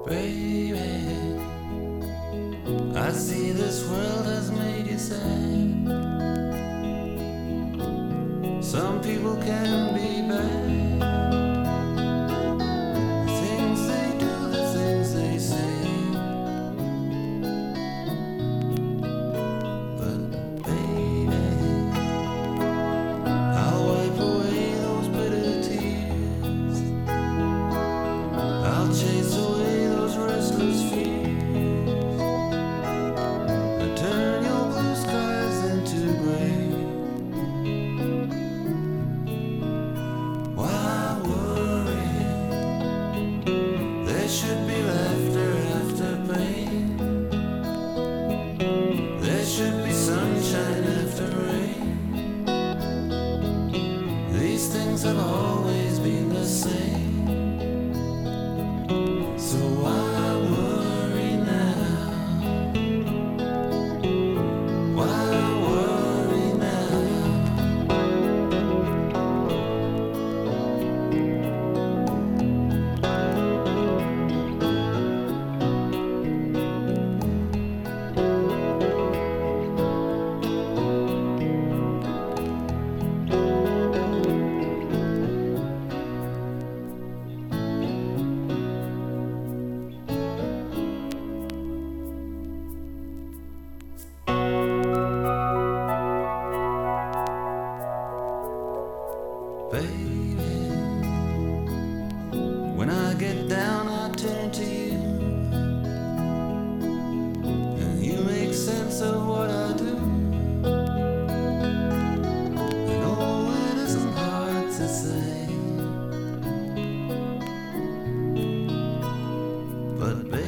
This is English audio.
Baby, I see this world has made you sad. Some people can be bad. The things they do, the things they say. But baby, I'll wipe away those bitter tears. I'll chase away those restless fears. I turn your blue skies into gray. Why worry? There should be laughter after pain. There should be sunshine after rain. These things have always been the same. So why worry now? Why worry now? Baby, when I get down, I turn to you, and you make sense of what I do. And oh, it isn't hard to say, but baby,